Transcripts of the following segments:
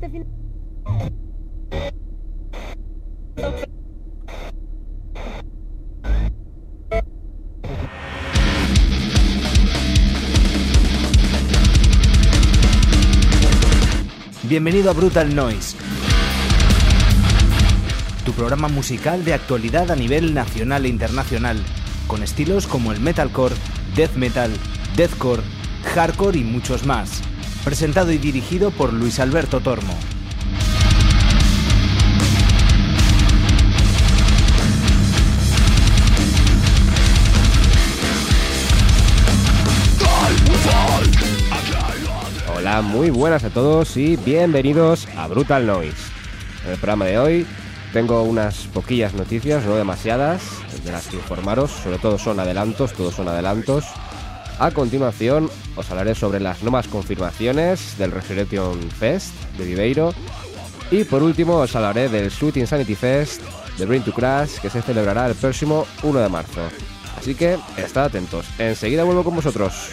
este fin. Bienvenido a Brutal Noise, tu programa musical de actualidad a nivel nacional e internacional, con estilos como el metalcore, death metal, deathcore, hardcore y muchos más. Presentado y dirigido por Luis Alberto Tormo. Hola, muy buenas a todos y bienvenidos a Brutal Noise. En el programa de hoy tengo unas poquillas noticias, no demasiadas, de las que informaros, sobre todo son adelantos, todos son adelantos. A continuación os hablaré sobre las nuevas confirmaciones del Resurrection Fest de Viveiro. Y por último os hablaré del Sweet Insanity Fest de Brain to Crash, que se celebrará el próximo 1 de marzo. Así que estad atentos, enseguida vuelvo con vosotros.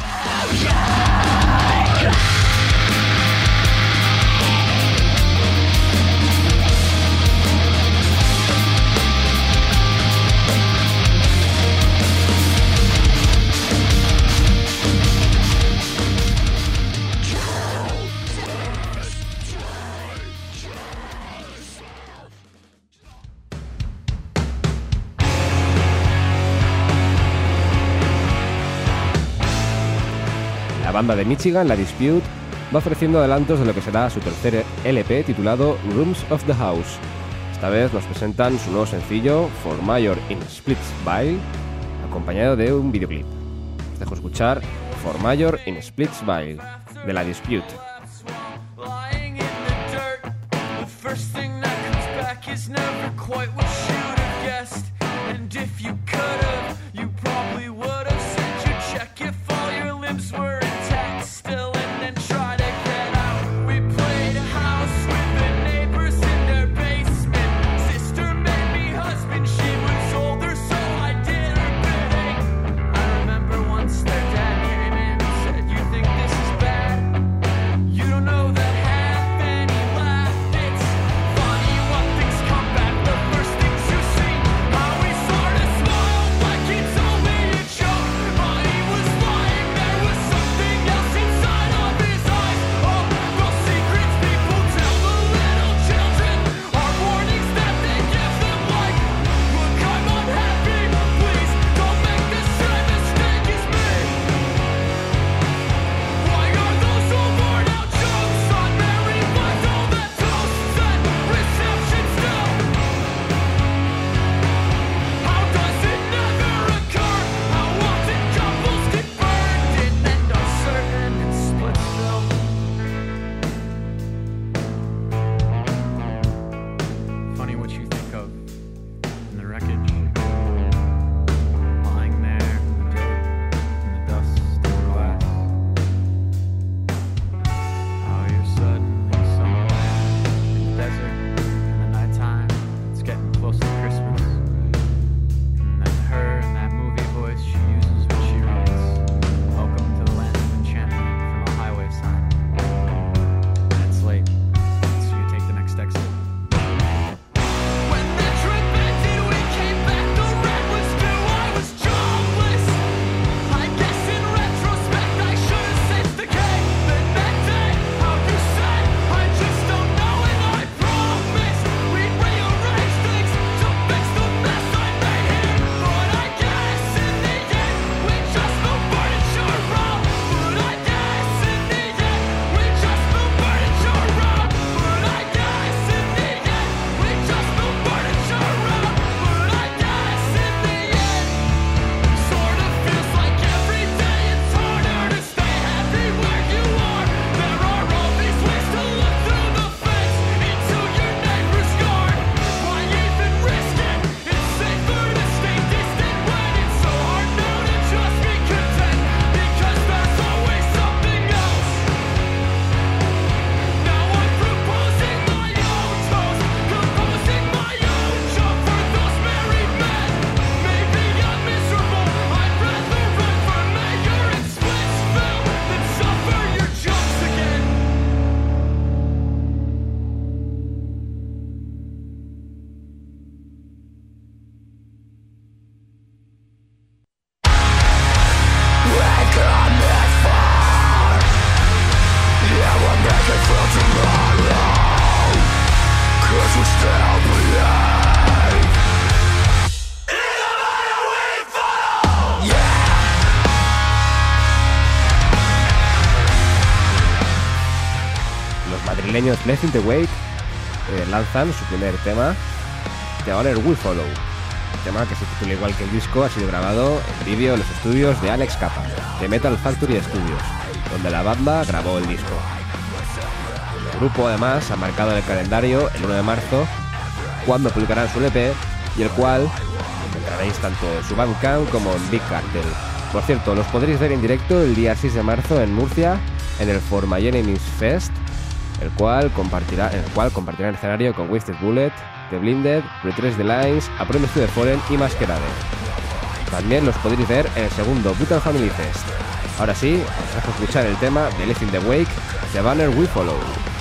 La banda de Michigan, La Dispute, va ofreciendo adelantos de lo que será su tercer LP titulado Rooms of the House. Esta vez nos presentan su nuevo sencillo, For Major in Splitsville, acompañado de un videoclip. Os dejo escuchar For Major in Splitsville, de La Dispute. Madrileños Left in the Wake lanzan su primer tema, The Honor Will Follow, tema que se titula igual que el disco. Ha sido grabado en vídeo en los estudios de Alex Capa, de Metal Factory Studios, donde la banda grabó el disco. El grupo además ha marcado en el calendario el 1 de marzo, cuando publicarán su LP, y el cual encontraréis tanto en su Bandcamp como en Big Cartel. Por cierto, los podréis ver en directo el día 6 de marzo en Murcia, en el For My Enemies Fest, en el cual compartirán escenario con Wasted Bullet, The Blinded, Retrace the Lines, A Promise to the Fallen y Masquerade. También los podréis ver en el segundo Brutal Family Fest. Ahora sí, os dejo escuchar el tema de Left in the Wake, The Banner Will Follow.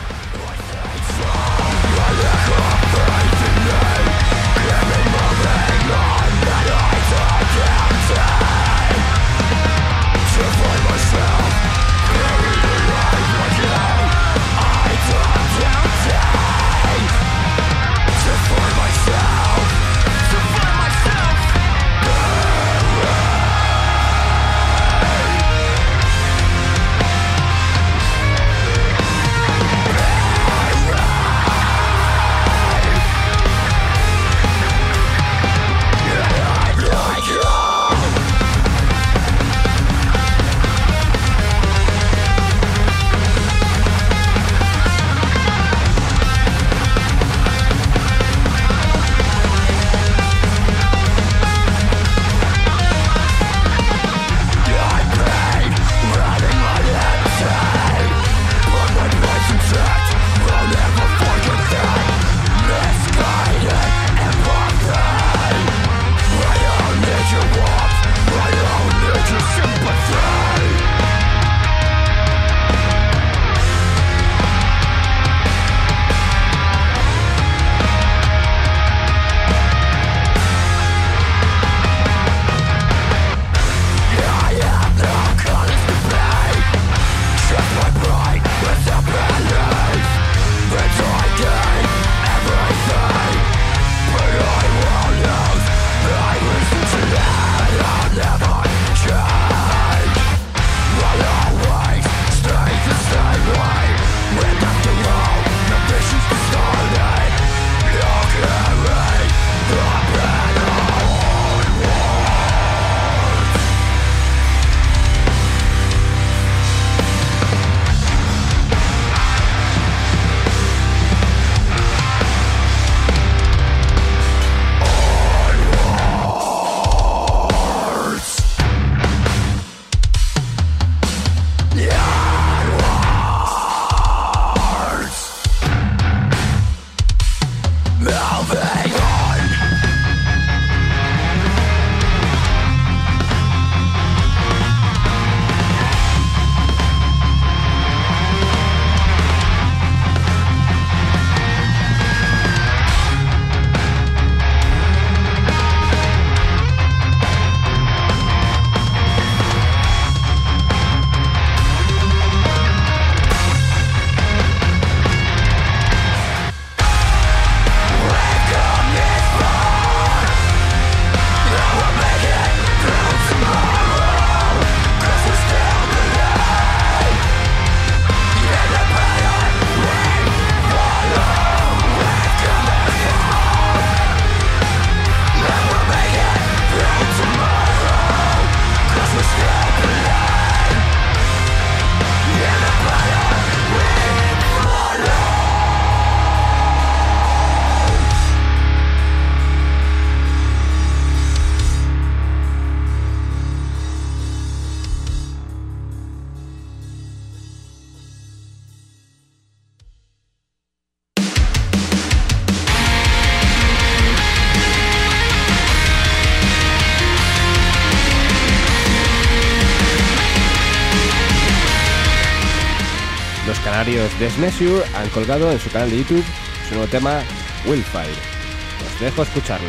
canarios Desmeasure han colgado en su canal de YouTube su nuevo tema Willfire. Os dejo escucharlo.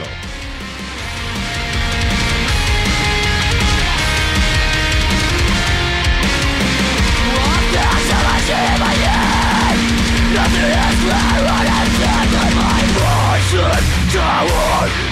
Walk down to my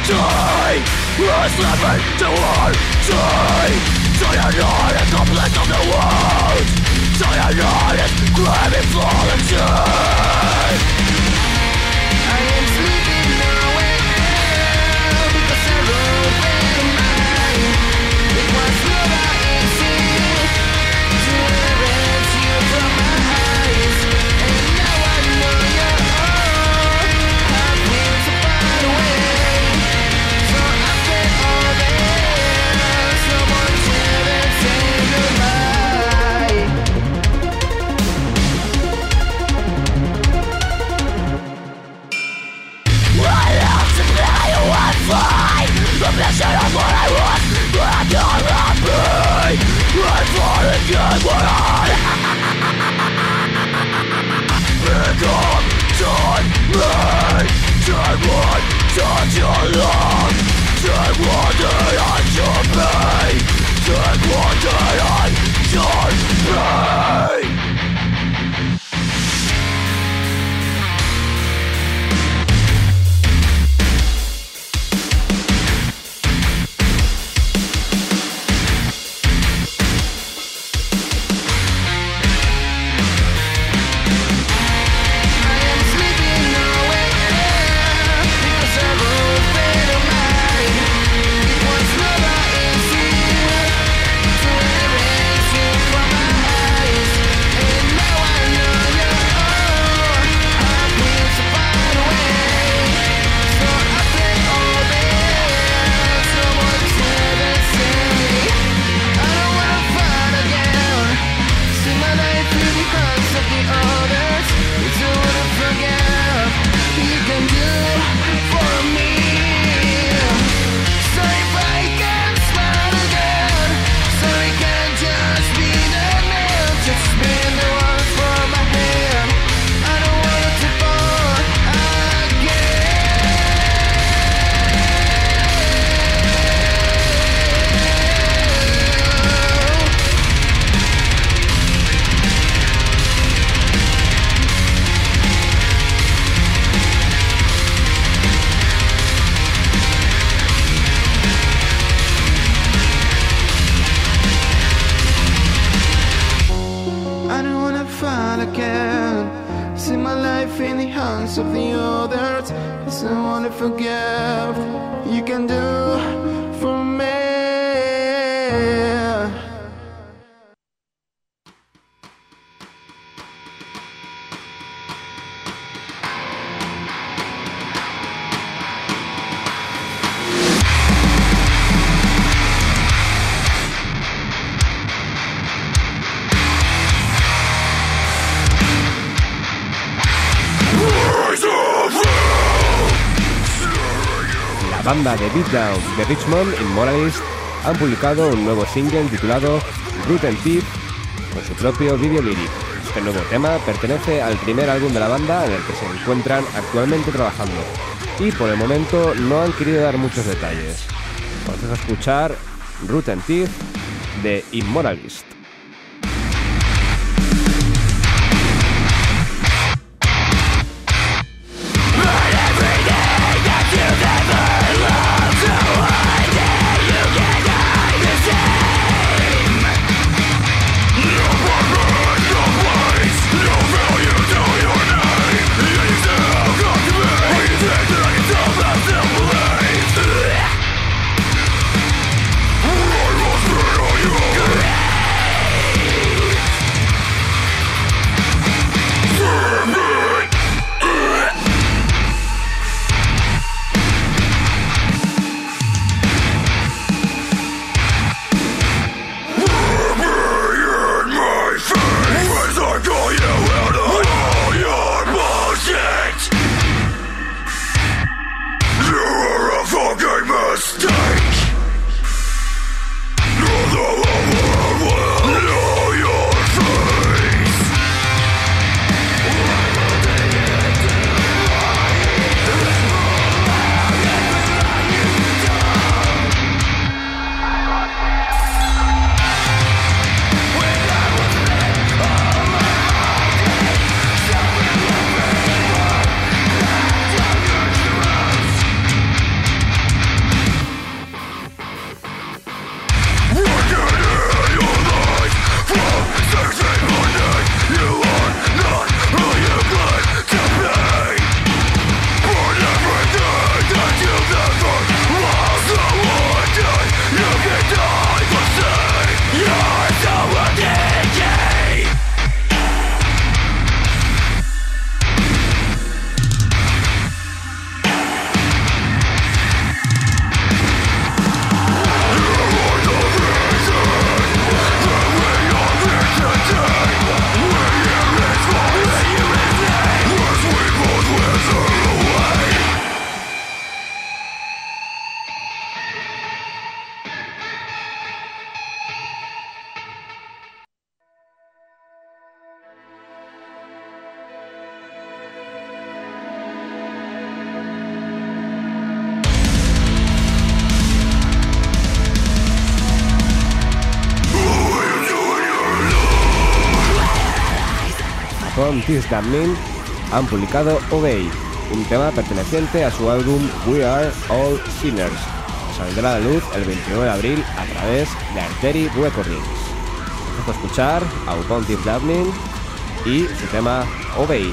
Banda de Beatdown de Richmond, Immoralist, han publicado un nuevo single titulado Root and Teeth con su propio video lyric. Este nuevo tema pertenece al primer álbum de la banda en el que se encuentran actualmente trabajando y por el momento no han querido dar muchos detalles. Vamos a escuchar Root and Teeth de Immoralist. Upon This Damning han publicado Obey, un tema perteneciente a su álbum We Are All Sinners. Saldrá a la luz el 29 de abril a través de Artery Recordings. Vamos a escuchar a Upon This Damning y su tema Obey.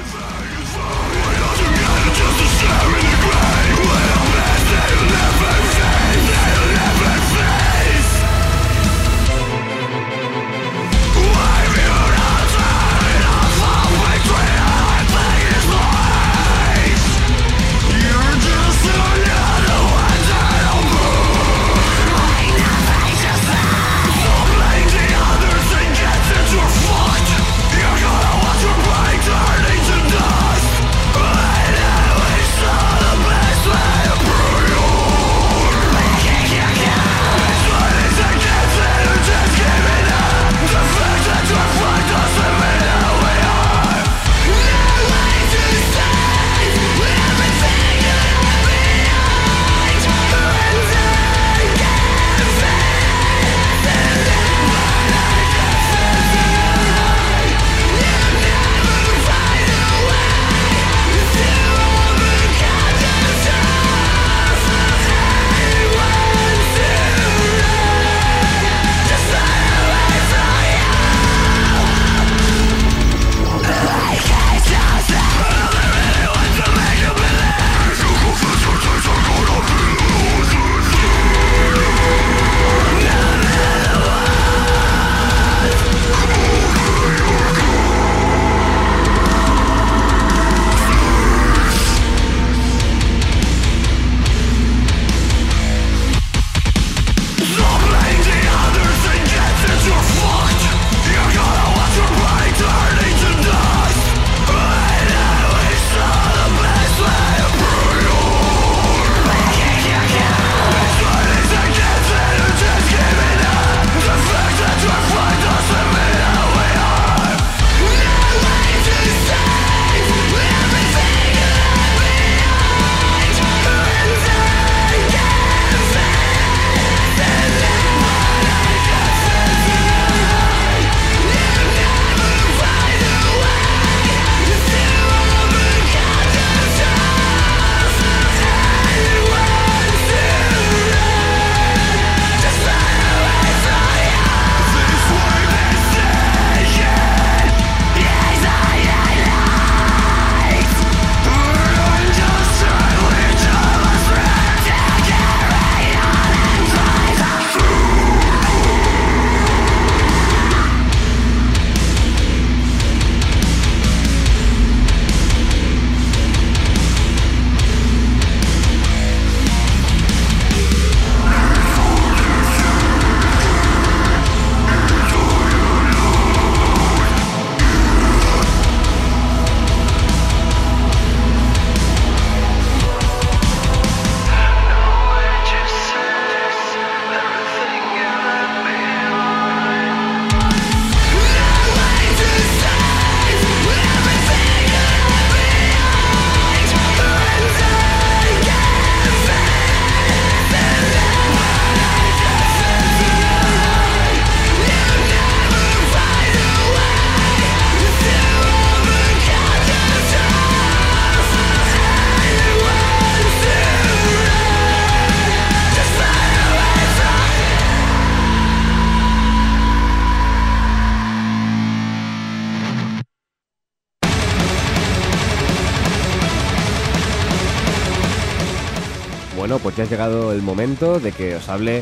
Bueno, pues ya ha llegado el momento de que os hable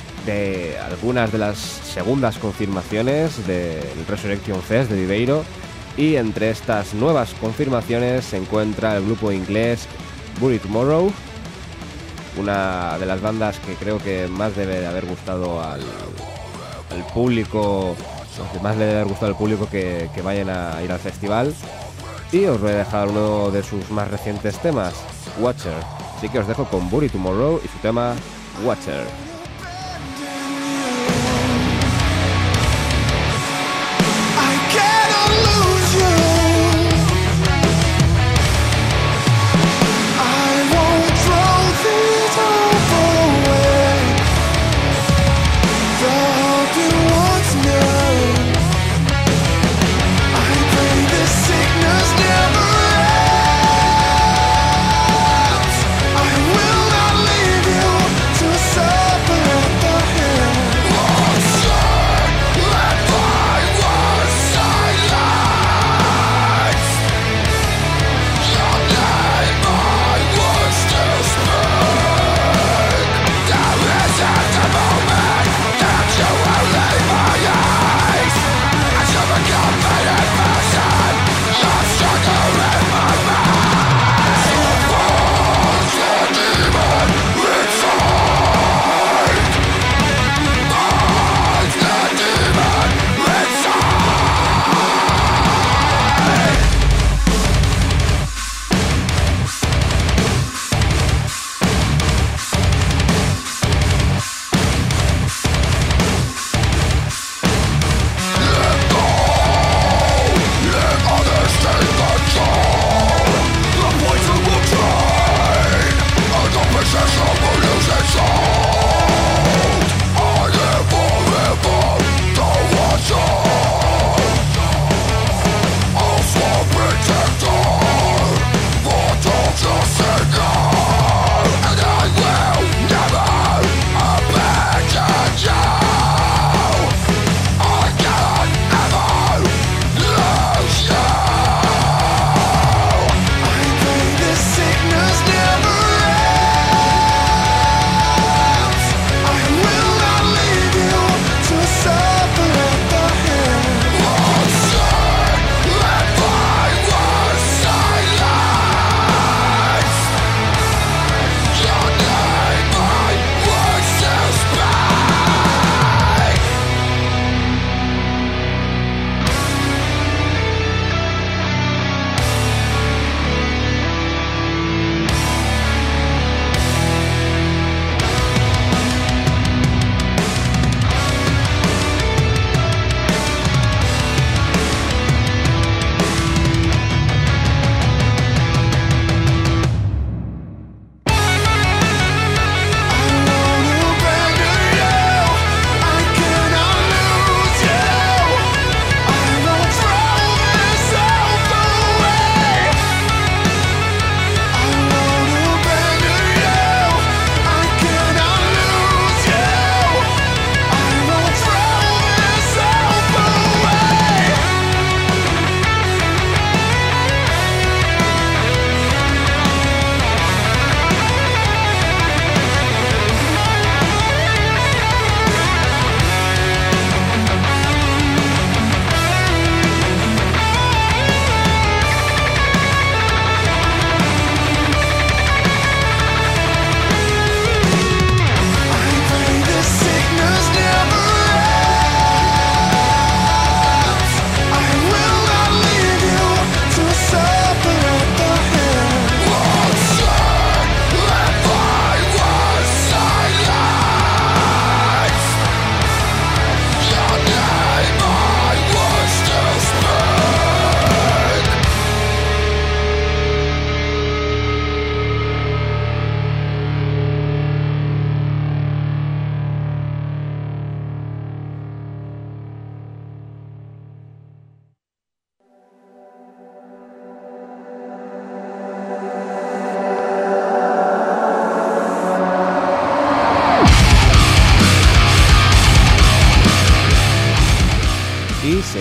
de algunas de las segundas confirmaciones del Resurrection Fest de Viveiro, y entre estas nuevas confirmaciones se encuentra el grupo inglés Bury Tomorrow, una de las bandas que creo que más debe de haber gustado al público, que más le debe haber gustado al público que vayan a ir al festival. Y os voy a dejar uno de sus más recientes temas, Watcher. Así que os dejo con Bury Tomorrow y su tema Watcher. This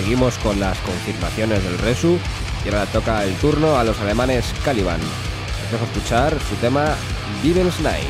seguimos con las confirmaciones del Resu y ahora toca el turno a los alemanes Caliban. Les dejo escuchar su tema Devil's Night.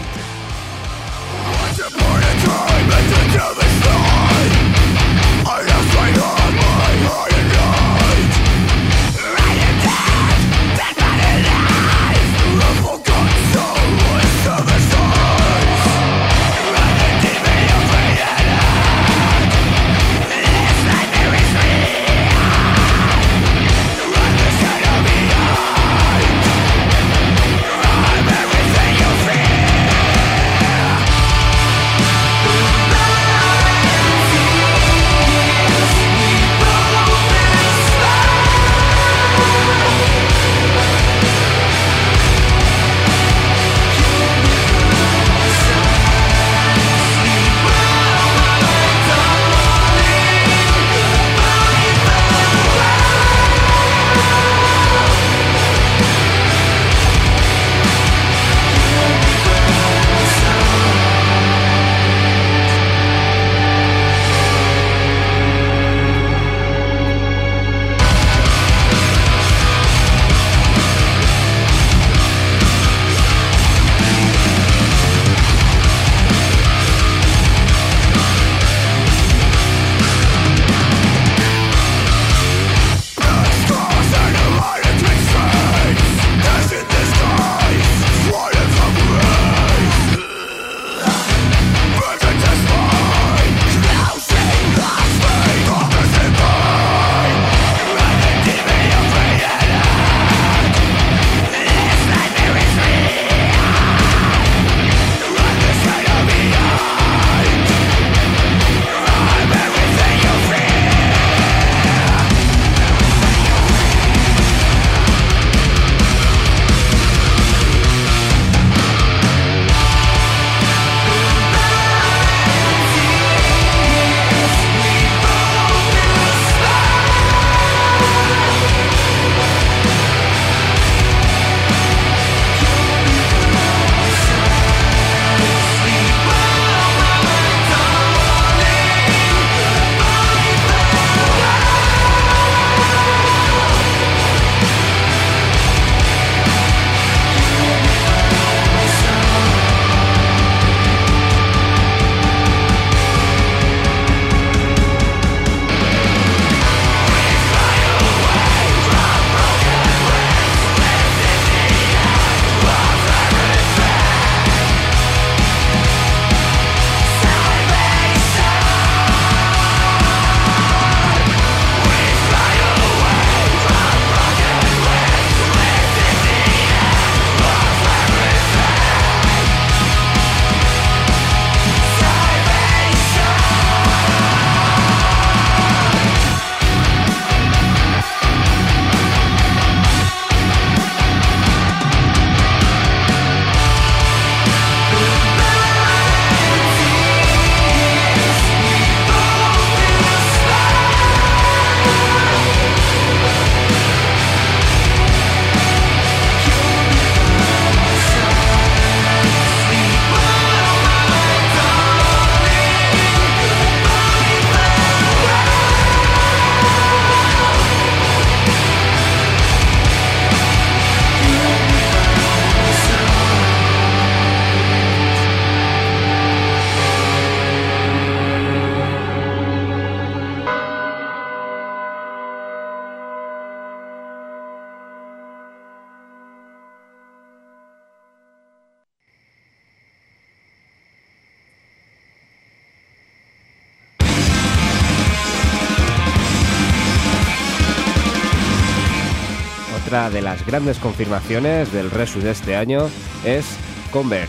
Otra de las grandes confirmaciones del Resu de este año es Converge.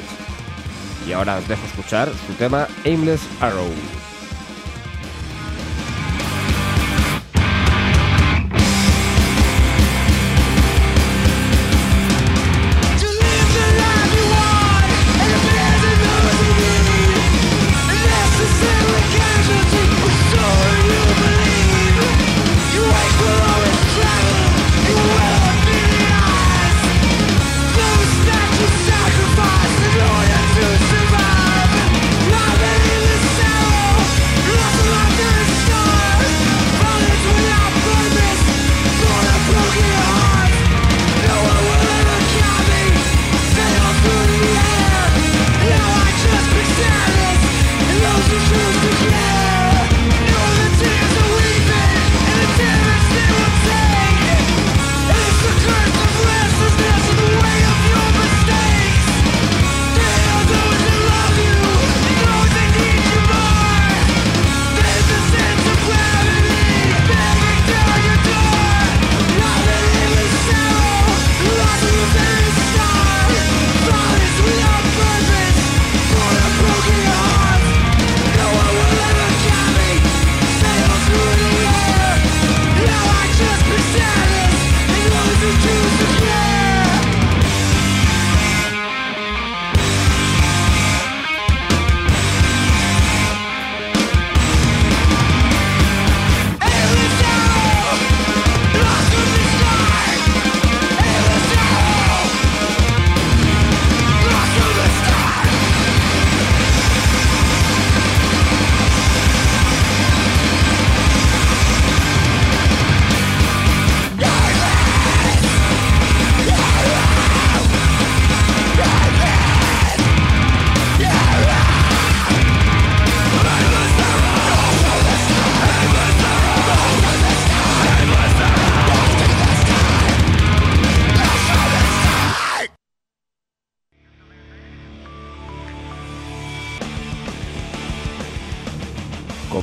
Y ahora os dejo escuchar su tema Aimless Arrow. Sacrifice in order to survive. Not in the cell.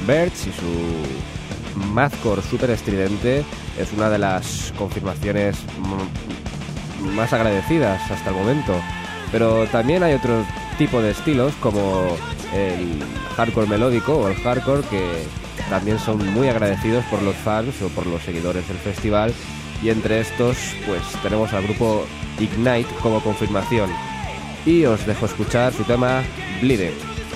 Converge y su mathcore súper estridente es una de las confirmaciones más agradecidas hasta el momento. Pero también hay otro tipo de estilos como el hardcore melódico o el hardcore, que también son muy agradecidos por los fans o por los seguidores del festival, y entre estos pues tenemos al grupo Ignite como confirmación, y os dejo escuchar su tema Bleeding.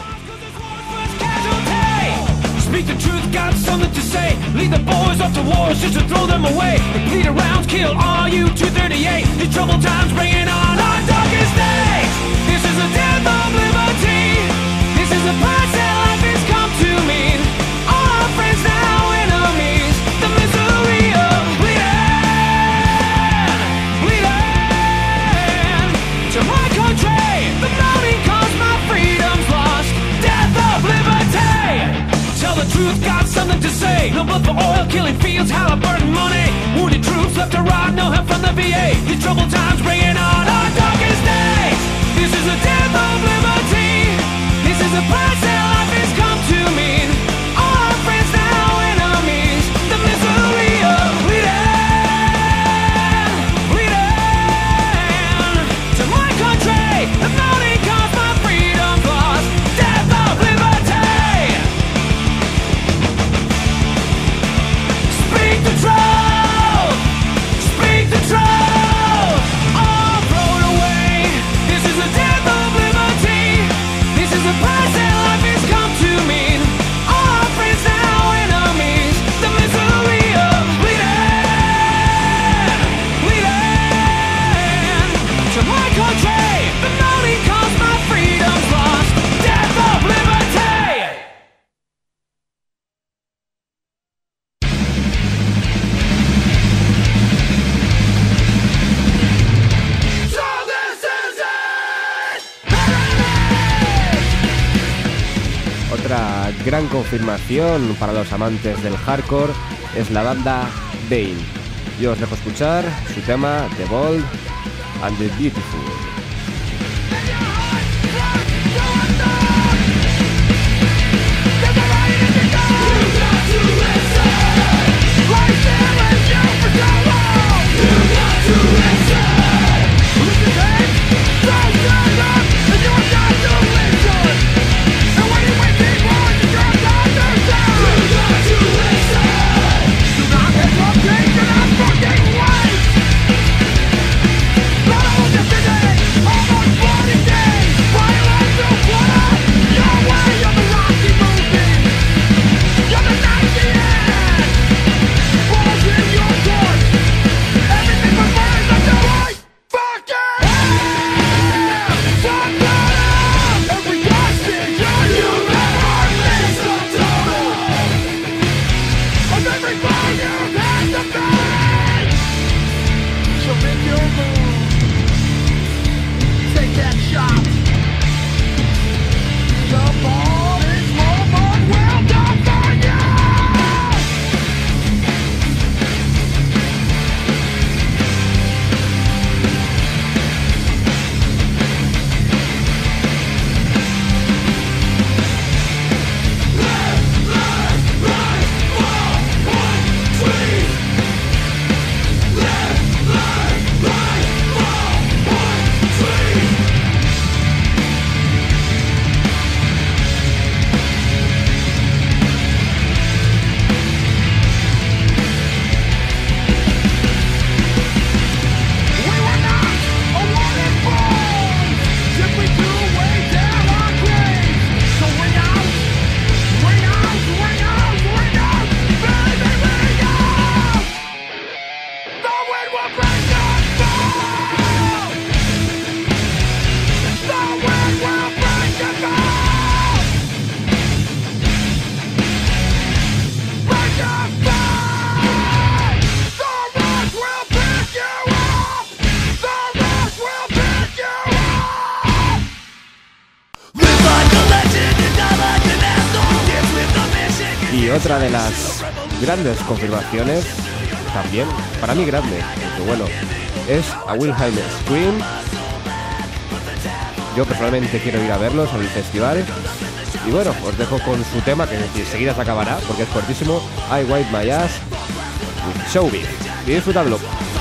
Speak the truth, got something to say. Lead the boys off to wars just to throw them away. They bleed around, kill all you 238. These troubled times bringing on our darkest days. This is the death of liberty. This is the price that life has come to mean. All our friends now enemies. The misery of bleeding, bleeding. To my country, the mountain caused my freedom's lost. Death of liberty. Tell the truth, got something to say. No blood for oil, killing fields, Halliburton money. Wounded troops left to rot, no help from the VA. These troubled times bringing on our darkest days. This is the death of liberty. This is the price that life has come to mean. All our friends now enemies. The misery of bleeding, bleeding. To my country, the mountain caused my freedom lost. Death of liberty. Speak the truth, speak the truth, all thrown away. This is the death of liberty. This is the price that life has come to mean. All our friends now enemies. The misery of bleeding, bleeding. To my country, the mountain caused my freedom's lost. Death of liberty. So this is it! Otra gran confirmación para los amantes del hardcore es la banda Bane. Yo os dejo escuchar su tema The Bold and the Beautiful. Y otra de las grandes confirmaciones, también, para mí grande, porque bueno, es a Wilhelm Scream. Yo personalmente quiero ir a verlos en el festival Y bueno, os dejo con su tema, que enseguida se acabará, porque es cortísimo. I Wipe My Ass, Showbiz. Y disfrutadlo.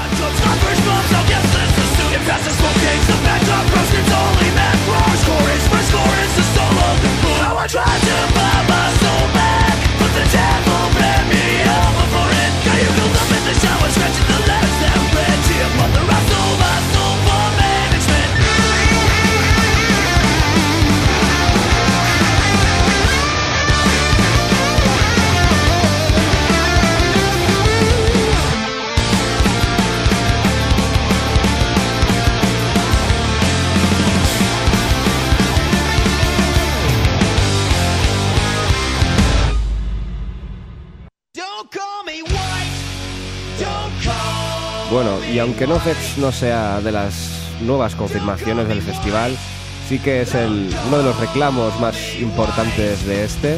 Bueno, y aunque NoFX no sea de las nuevas confirmaciones del festival, sí que es uno de los reclamos más importantes de este.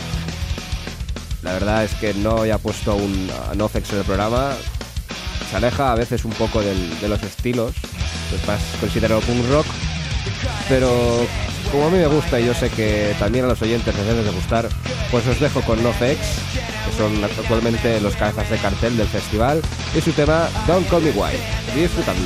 La verdad es que no haya puesto a NoFX en el programa. Se aleja a veces un poco de los estilos, pues más considerado punk rock, pero como a mí me gusta y yo sé que también a los oyentes les debe de gustar, pues os dejo con NoFX, que son actualmente los cabezas de cartel del festival, y su tema Don't Call Me White. Disfrutadlo.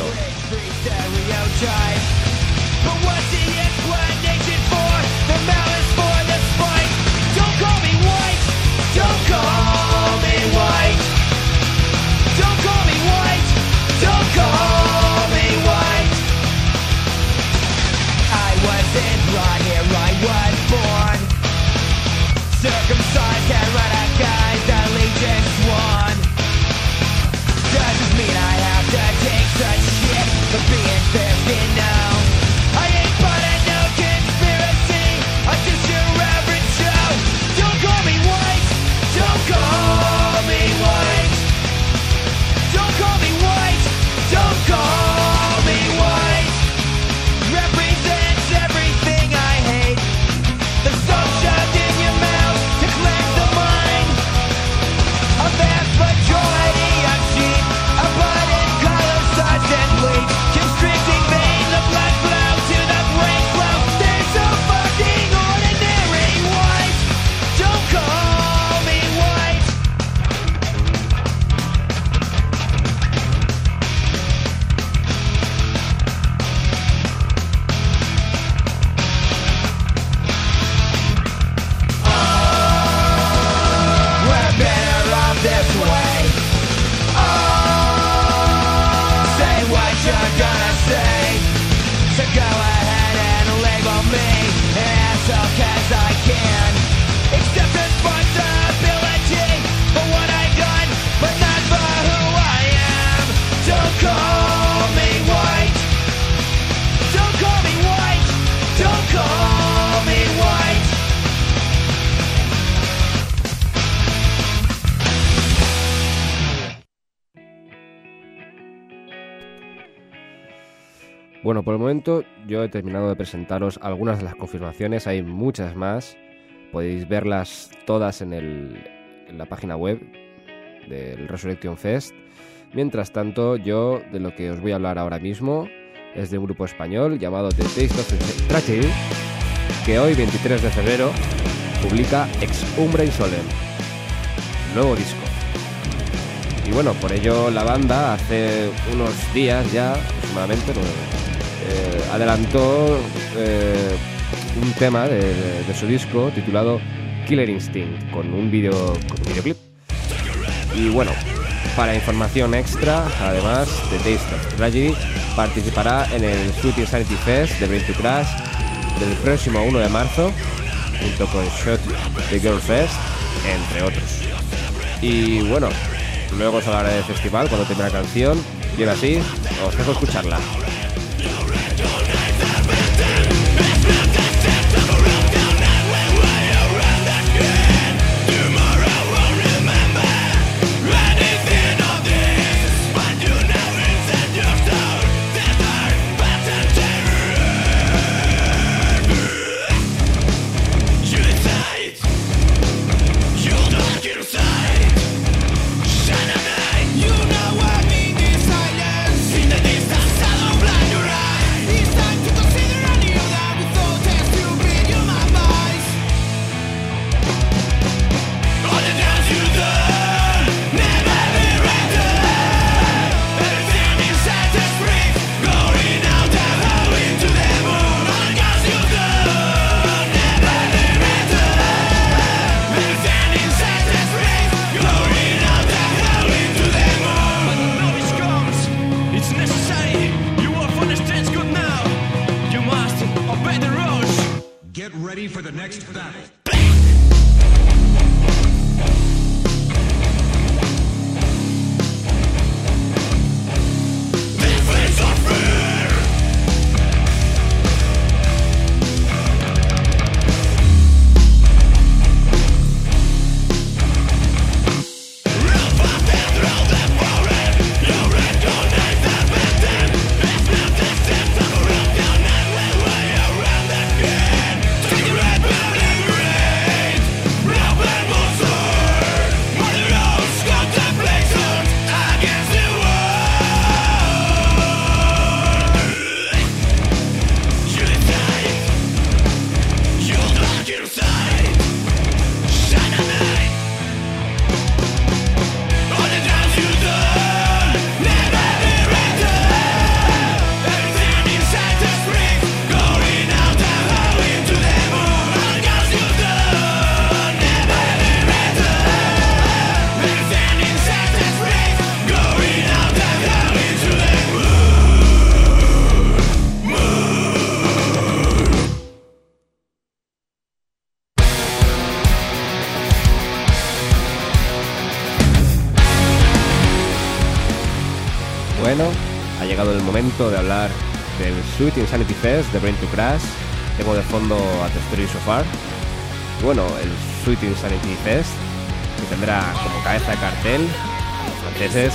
Circumcised and radicalized, allegiance sworn. Doesn't mean I have to take such shit for being thirsty now. I ain't part of no conspiracy, I'm just your average Joe. Don't call me white, don't call me white. Don't call me white, don't call me white. Represents everything I hate. The stuff shoved in your mouth to cleanse the mind. A vast majority of sheep, abundant color, size and bleach, constricting vein, the blood flow to the brain flow. They're so fucking ordinary white. Don't call me white. We're better off this way. Say what you're gonna say. So go ahead and label me an asshole 'cause I can. Accept responsibility for what I've done, but not for who I am. Don't call me white. Don't call me white. Don't call me white. Bueno, por el momento yo he terminado de presentaros algunas de las confirmaciones, hay muchas más, podéis verlas todas en la página web del Resurrection Fest. Mientras tanto, yo de lo que os voy a hablar ahora mismo es de un grupo español llamado The Taste of Tragedy, que hoy, 23 de febrero, publica Ex Umbra Insolem, nuevo disco. Y bueno, por ello la banda hace unos días ya, aproximadamente, adelantó un tema de su disco titulado Killer Instinct, con un videoclip. Y bueno, para información extra, además, The Taste of Tragedy participará en el Sweet Insanity Fest de Brain to Crash del próximo 1 de marzo, junto con Shot the Girl Fest, entre otros. Y bueno, luego os hablaré del festival cuando termine la canción, y ahora sí, os dejo escucharla. In the distance, I don't blind your eyes. It's time to consider any of that we thought Bueno, ha llegado el momento de hablar del Sweet Insanity Fest de Brain to Crash. Tengo de fondo a The Story So Far. Bueno, el Sweet Insanity Fest, que tendrá como cabeza de cartel a los franceses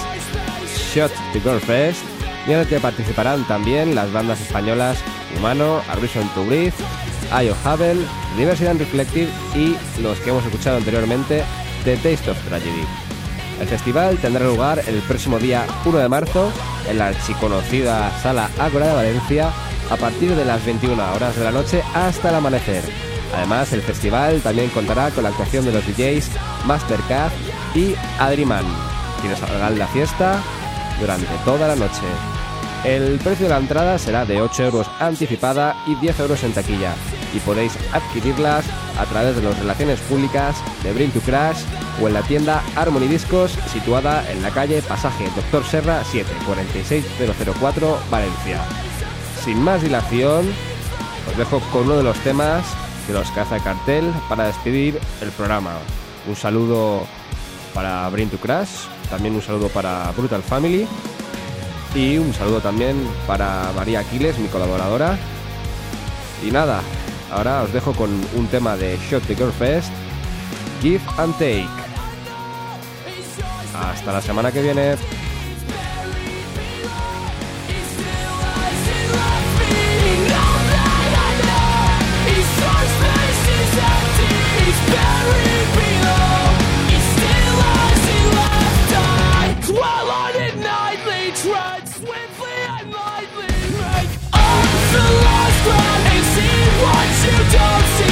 Shot the Girl Fest, y en el que participarán también las bandas españolas Humano, A Reason to Breathe, Io Havel, Diversity Reflective y los que hemos escuchado anteriormente, The Taste of Tragedy. El festival tendrá lugar el próximo día 1 de marzo en la archiconocida Sala Ágora de Valencia a partir de las 21 horas de la noche hasta el amanecer. Además, el festival también contará con la actuación de los DJs Mastercard y Adriman, quienes harán la fiesta durante toda la noche. El precio de la entrada será de 8 euros anticipada y 10 euros en taquilla, y podéis adquirirlas a través de las relaciones públicas de Brain to Crash o en la tienda Harmony Discos, situada en la calle Pasaje Dr. Serra 7, 46004, Valencia. Sin más dilación, os dejo con uno de los temas de los Caza Cartel para despedir el programa. Un saludo para Brain to Crash, también un saludo para Brutal Family y un saludo también para María Aquiles, mi colaboradora. Y nada, ahora os dejo con un tema de Shot the Girl Fest, Give and Take. Hasta la semana que viene. What you don't see